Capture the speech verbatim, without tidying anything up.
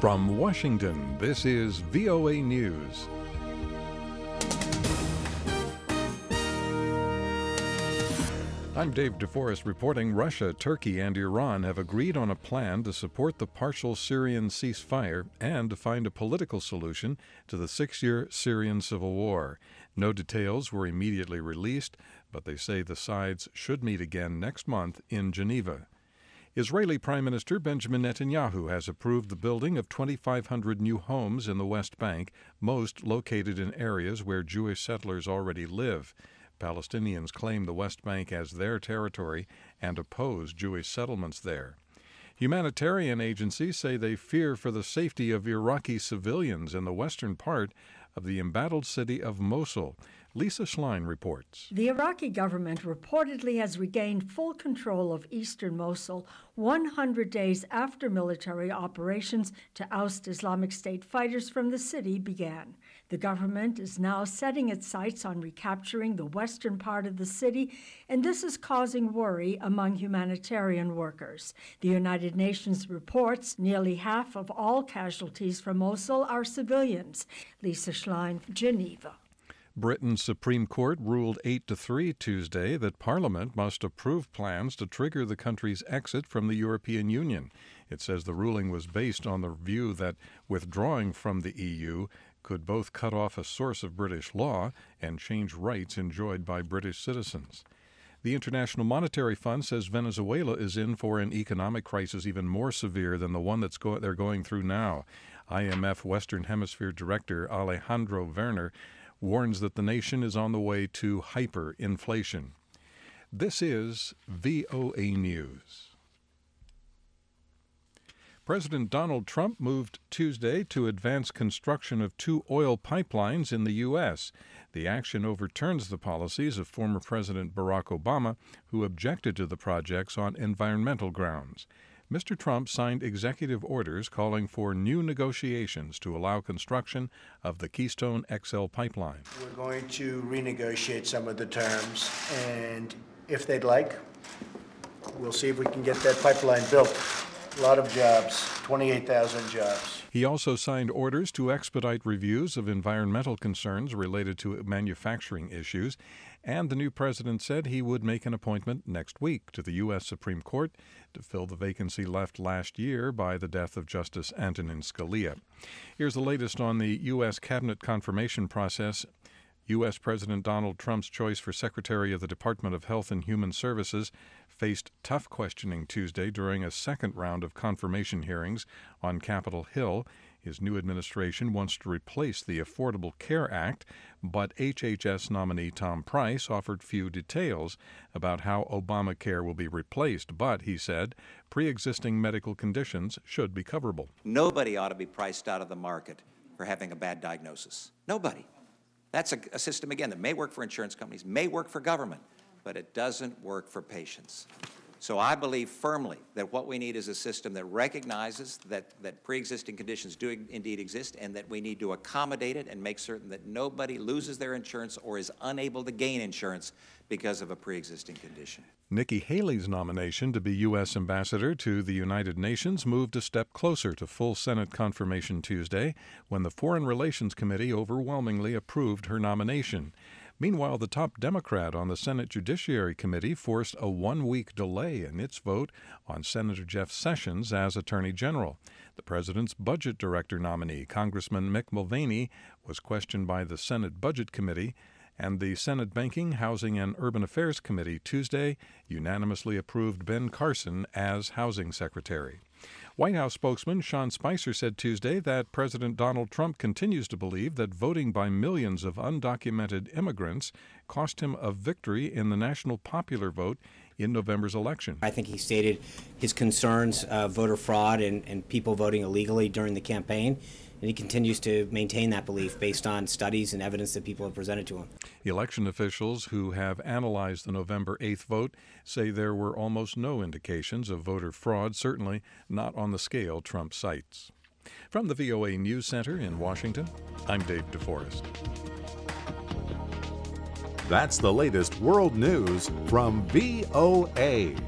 From Washington, this is V O A News. I'm Dave DeForest reporting Russia, Turkey, and Iran have agreed on a plan to support the partial Syrian ceasefire and to find a political solution to the six-year Syrian civil war. No details were immediately released, but they say the sides should meet again next month in Geneva. Israeli Prime Minister Benjamin Netanyahu has approved the building of twenty-five hundred new homes in the West Bank, most located in areas where Jewish settlers already live. Palestinians claim the West Bank as their territory and oppose Jewish settlements there. Humanitarian agencies say they fear for the safety of Iraqi civilians in the western part of the embattled city of Mosul. Lisa Schlein reports. The Iraqi government reportedly has regained full control of eastern Mosul one hundred days after military operations to oust Islamic State fighters from the city began. The government is now setting its sights on recapturing the western part of the city, and this is causing worry among humanitarian workers. The United Nations reports nearly half of all casualties from Mosul are civilians. Lisa Schlein, Geneva. Britain's Supreme Court ruled eight to three Tuesday that Parliament must approve plans to trigger the country's exit from the European Union. It says the ruling was based on the view that withdrawing from the E U could both cut off a source of British law and change rights enjoyed by British citizens. The International Monetary Fund says Venezuela is in for an economic crisis even more severe than the one that's go- they're going through now. I M F Western Hemisphere Director Alejandro Werner warns that the nation is on the way to hyperinflation. This is V O A News. President Donald Trump moved Tuesday to advance construction of two oil pipelines in the U S. The action overturns the policies of former President Barack Obama, who objected to the projects on environmental grounds. Mister Trump signed executive orders calling for new negotiations to allow construction of the Keystone X L pipeline. We're going to renegotiate some of the terms, and if they'd like, we'll see if we can get that pipeline built. A lot of jobs, twenty-eight thousand jobs. He also signed orders to expedite reviews of environmental concerns related to manufacturing issues, and the new president said he would make an appointment next week to the U S Supreme Court to fill the vacancy left last year by the death of Justice Antonin Scalia. Here's the latest on the U S cabinet confirmation process. U S President Donald Trump's choice for Secretary of the Department of Health and Human Services faced tough questioning Tuesday during a second round of confirmation hearings on Capitol Hill. His new administration wants to replace the Affordable Care Act, but H H S nominee Tom Price offered few details about how Obamacare will be replaced, but, he said, pre-existing medical conditions should be coverable. Nobody ought to be priced out of the market for having a bad diagnosis. Nobody. That's a, a system, again, that may work for insurance companies, may work for government, but it doesn't work for patients. So I believe firmly that what we need is a system that recognizes that, that pre-existing conditions do indeed exist, and that we need to accommodate it and make certain that nobody loses their insurance or is unable to gain insurance because of a pre-existing condition. Nikki Haley's nomination to be U S ambassador to the United Nations moved a step closer to full Senate confirmation Tuesday when the Foreign Relations Committee overwhelmingly approved her nomination. Meanwhile, the top Democrat on the Senate Judiciary Committee forced a one-week delay in its vote on Senator Jeff Sessions as Attorney General. The president's budget director nominee, Congressman Mick Mulvaney, was questioned by the Senate Budget Committee, and the Senate Banking, Housing, and Urban Affairs Committee Tuesday unanimously approved Ben Carson as Housing Secretary. White House spokesman Sean Spicer said Tuesday that President Donald Trump continues to believe that voting by millions of undocumented immigrants cost him a victory in the national popular vote in November's election. I think he stated his concerns of voter fraud and, and people voting illegally during the campaign, and he continues to maintain that belief based on studies and evidence that people have presented to him. Election officials who have analyzed the November eighth vote say there were almost no indications of voter fraud, certainly not on the scale Trump cites. From the V O A News Center in Washington, I'm Dave DeForest. That's the latest world news from V O A.